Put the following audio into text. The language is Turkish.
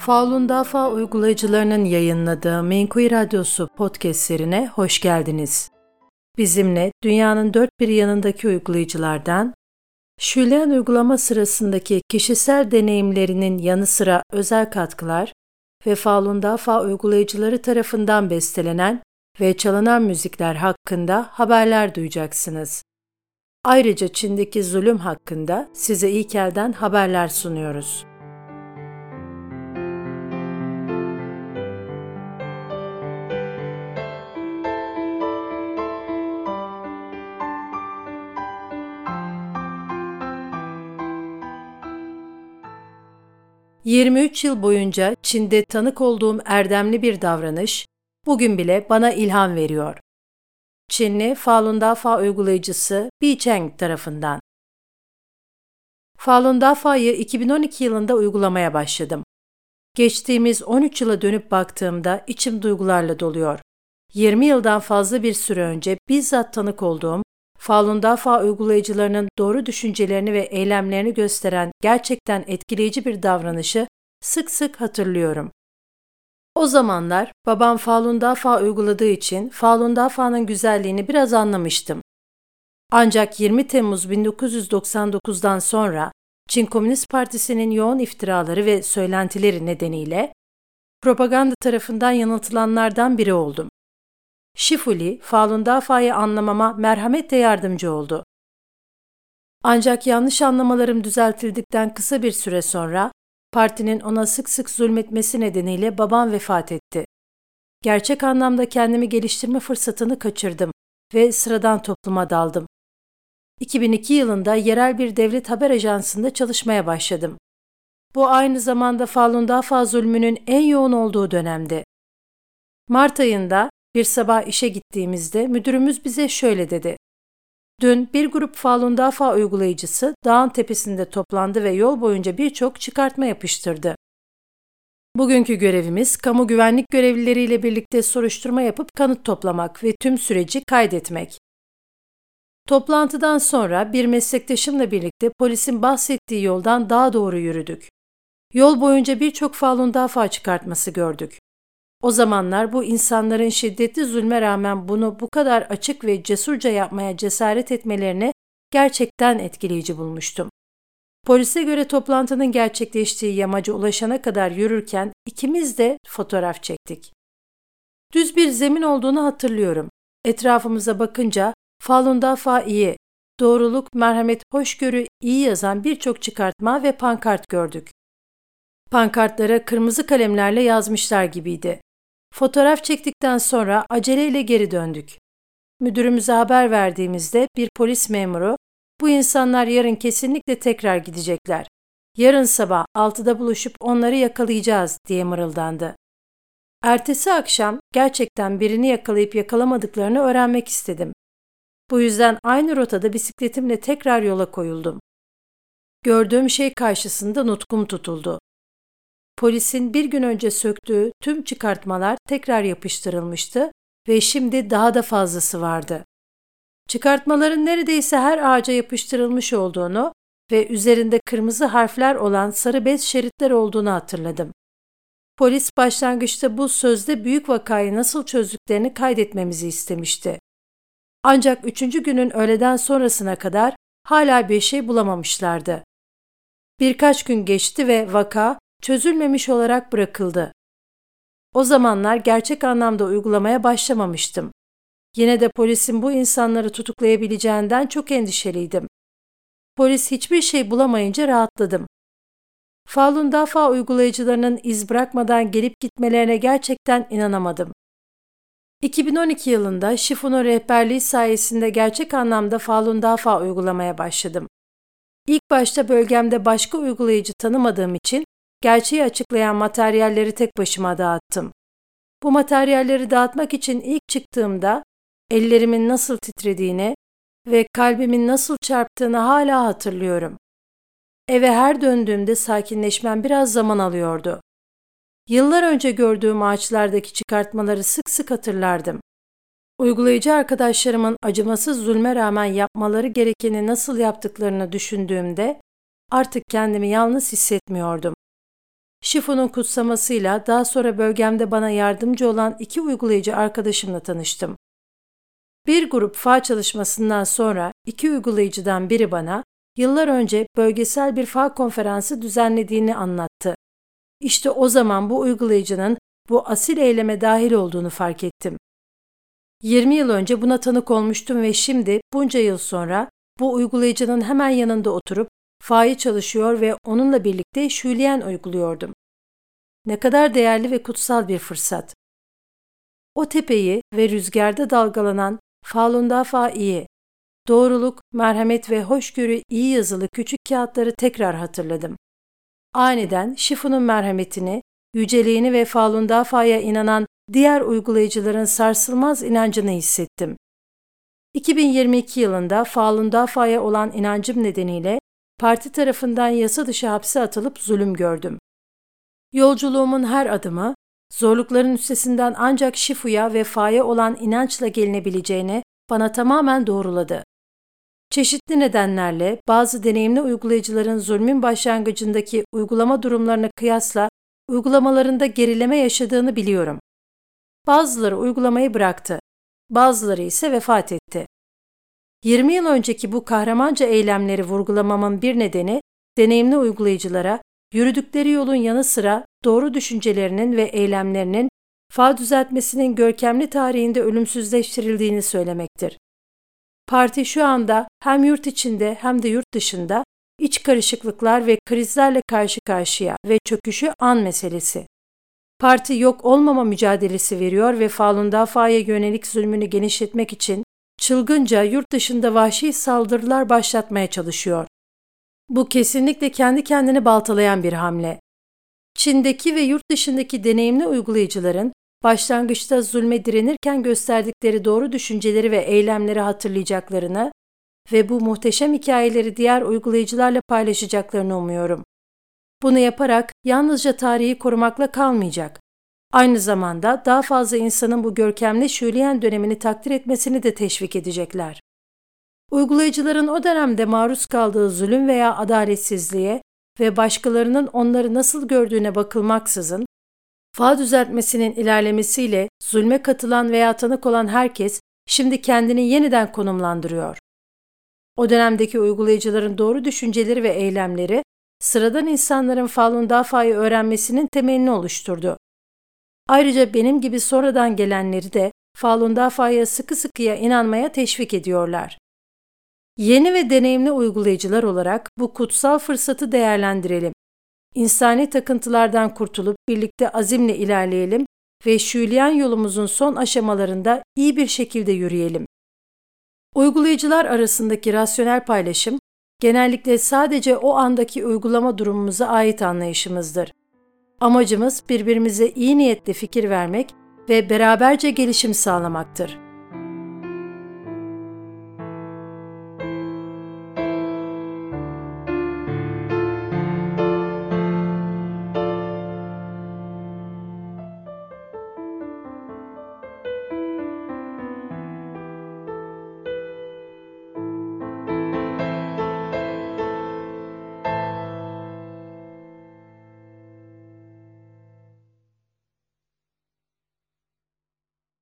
Falun Dafa uygulayıcılarının yayınladığı Menkui Radyosu podcastlerine hoş geldiniz. Bizimle dünyanın dört bir yanındaki uygulayıcılardan, Şülen uygulama sırasındaki kişisel deneyimlerinin yanı sıra özel katkılar ve Falun Dafa uygulayıcıları tarafından bestelenen ve çalınan müzikler hakkında haberler duyacaksınız. Ayrıca Çin'deki zulüm hakkında size ilk elden haberler sunuyoruz. "23 yıl boyunca Çin'de tanık olduğum erdemli bir davranış, bugün bile bana ilham veriyor." Çinli Falun Dafa uygulayıcısı Bi Cheng tarafından. Falun Dafa'yı 2012 yılında uygulamaya başladım. Geçtiğimiz 13 yıla dönüp baktığımda içim duygularla doluyor. 20 yıldan fazla bir süre önce bizzat tanık olduğum Falun Dafa uygulayıcılarının doğru düşüncelerini ve eylemlerini gösteren gerçekten etkileyici bir davranışı sık sık hatırlıyorum. O zamanlar babam Falun Dafa uyguladığı için Falun Dafa'nın güzelliğini biraz anlamıştım. Ancak 20 Temmuz 1999'dan sonra Çin Komünist Partisi'nin yoğun iftiraları ve söylentileri nedeniyle propaganda tarafından yanıltılanlardan biri oldum. Shifuli, Falun Dafa'yı anlamama merhametle yardımcı oldu. Ancak yanlış anlamalarım düzeltildikten kısa bir süre sonra partinin ona sık sık zulmetmesi nedeniyle babam vefat etti. Gerçek anlamda kendimi geliştirme fırsatını kaçırdım ve sıradan topluma daldım. 2002 yılında yerel bir devlet haber ajansında çalışmaya başladım. Bu aynı zamanda Falun Dafa zulmünün en yoğun olduğu dönemdi. Mart ayında bir sabah işe gittiğimizde müdürümüz bize şöyle dedi: "Dün bir grup Falun Dafa uygulayıcısı dağın tepesinde toplandı ve yol boyunca birçok çıkartma yapıştırdı. Bugünkü görevimiz kamu güvenlik görevlileriyle birlikte soruşturma yapıp kanıt toplamak ve tüm süreci kaydetmek." Toplantıdan sonra bir meslektaşımla birlikte polisin bahsettiği yoldan daha doğru yürüdük. Yol boyunca birçok Falun Dafa çıkartması gördük. O zamanlar bu insanların şiddetli zulme rağmen bunu bu kadar açık ve cesurca yapmaya cesaret etmelerini gerçekten etkileyici bulmuştum. Polise göre toplantının gerçekleştiği yamaca ulaşana kadar yürürken ikimiz de fotoğraf çektik. Düz bir zemin olduğunu hatırlıyorum. Etrafımıza bakınca Falun Dafa iyi, doğruluk, merhamet, hoşgörü iyi yazan birçok çıkartma ve pankart gördük. Pankartlara kırmızı kalemlerle yazmışlar gibiydi. Fotoğraf çektikten sonra aceleyle geri döndük. Müdürümüze haber verdiğimizde bir polis memuru, "Bu insanlar yarın kesinlikle tekrar gidecekler. Yarın sabah 6'da buluşup onları yakalayacağız," diye mırıldandı. Ertesi akşam gerçekten birini yakalayıp yakalamadıklarını öğrenmek istedim. Bu yüzden aynı rotada bisikletimle tekrar yola koyuldum. Gördüğüm şey karşısında nutkum tutuldu. Polisin bir gün önce söktüğü tüm çıkartmalar tekrar yapıştırılmıştı ve şimdi daha da fazlası vardı. Çıkartmaların neredeyse her ağaca yapıştırılmış olduğunu ve üzerinde kırmızı harfler olan sarı bez şeritler olduğunu hatırladım. Polis başlangıçta bu sözde büyük vakayı nasıl çözdüklerini kaydetmemizi istemişti. Ancak 3. günün öğleden sonrasına kadar hala bir şey bulamamışlardı. Birkaç gün geçti ve vaka çözülmemiş olarak bırakıldı. O zamanlar gerçek anlamda uygulamaya başlamamıştım. Yine de polisin bu insanları tutuklayabileceğinden çok endişeliydim. Polis hiçbir şey bulamayınca rahatladım. Falun Dafa uygulayıcılarının iz bırakmadan gelip gitmelerine gerçekten inanamadım. 2012 yılında Shifu'nun rehberliği sayesinde gerçek anlamda Falun Dafa uygulamaya başladım. İlk başta bölgemde başka uygulayıcı tanımadığım için gerçeği açıklayan materyalleri tek başıma dağıttım. Bu materyalleri dağıtmak için ilk çıktığımda ellerimin nasıl titrediğini ve kalbimin nasıl çarptığını hala hatırlıyorum. Eve her döndüğümde sakinleşmem biraz zaman alıyordu. Yıllar önce gördüğüm ağaçlardaki çıkartmaları sık sık hatırlardım. Uygulayıcı arkadaşlarımın acımasız zulme rağmen yapmaları gerekeni nasıl yaptıklarını düşündüğümde artık kendimi yalnız hissetmiyordum. Shifu'nun kutsamasıyla daha sonra bölgemde bana yardımcı olan 2 uygulayıcı arkadaşımla tanıştım. Bir grup fa çalışmasından sonra 2 uygulayıcıdan biri bana yıllar önce bölgesel bir fa konferansı düzenlediğini anlattı. İşte o zaman bu uygulayıcının bu asil eyleme dahil olduğunu fark ettim. 20 yıl önce buna tanık olmuştum ve şimdi bunca yıl sonra bu uygulayıcının hemen yanında oturup fa'yı çalışıyor ve onunla birlikte Şuliyen uyguluyordum. Ne kadar değerli ve kutsal bir fırsat. O tepeyi ve rüzgarda dalgalanan Falun Dafa iyi, doğruluk, merhamet ve hoşgörü iyi yazılı küçük kağıtları tekrar hatırladım. Aniden Shifu'nun merhametini, yüceliğini ve Falun Dafa'ya inanan diğer uygulayıcıların sarsılmaz inancını hissettim. 2022 yılında Falun Dafa'ya olan inancım nedeniyle parti tarafından yasa dışı hapse atılıp zulüm gördüm. Yolculuğumun her adımı, zorlukların üstesinden ancak Shifu'ya ve Fa'ya olan inançla gelinebileceğini bana tamamen doğruladı. Çeşitli nedenlerle bazı deneyimli uygulayıcıların zulmün başlangıcındaki uygulama durumlarına kıyasla uygulamalarında gerileme yaşadığını biliyorum. Bazıları uygulamayı bıraktı, bazıları ise vefat etti. 20 yıl önceki bu kahramanca eylemleri vurgulamamın bir nedeni, deneyimli uygulayıcılara yürüdükleri yolun yanı sıra doğru düşüncelerinin ve eylemlerinin fa düzeltmesinin görkemli tarihinde ölümsüzleştirildiğini söylemektir. Parti şu anda hem yurt içinde hem de yurt dışında iç karışıklıklar ve krizlerle karşı karşıya ve çöküşü an meselesi. Parti yok olmama mücadelesi veriyor ve Falun Dafa'ya yönelik zulmünü genişletmek için çılgınca yurt dışında vahşi saldırılar başlatmaya çalışıyor. Bu kesinlikle kendi kendini baltalayan bir hamle. Çin'deki ve yurt dışındaki deneyimli uygulayıcıların başlangıçta zulme direnirken gösterdikleri doğru düşünceleri ve eylemleri hatırlayacaklarını ve bu muhteşem hikayeleri diğer uygulayıcılarla paylaşacaklarını umuyorum. Bunu yaparak yalnızca tarihi korumakla kalmayacak. Aynı zamanda daha fazla insanın bu görkemli Şuliyen dönemini takdir etmesini de teşvik edecekler. Uygulayıcıların o dönemde maruz kaldığı zulüm veya adaletsizliğe ve başkalarının onları nasıl gördüğüne bakılmaksızın, fa düzeltmesinin ilerlemesiyle zulme katılan veya tanık olan herkes şimdi kendini yeniden konumlandırıyor. O dönemdeki uygulayıcıların doğru düşünceleri ve eylemleri, sıradan insanların Falun Dafa'yı öğrenmesinin temelini oluşturdu. Ayrıca benim gibi sonradan gelenleri de Falun Dafa'ya sıkı sıkıya inanmaya teşvik ediyorlar. Yeni ve deneyimli uygulayıcılar olarak bu kutsal fırsatı değerlendirelim. İnsani takıntılardan kurtulup birlikte azimle ilerleyelim ve Şuliyen yolumuzun son aşamalarında iyi bir şekilde yürüyelim. Uygulayıcılar arasındaki rasyonel paylaşım, genellikle sadece o andaki uygulama durumumuza ait anlayışımızdır. Amacımız birbirimize iyi niyetle fikir vermek ve beraberce gelişim sağlamaktır.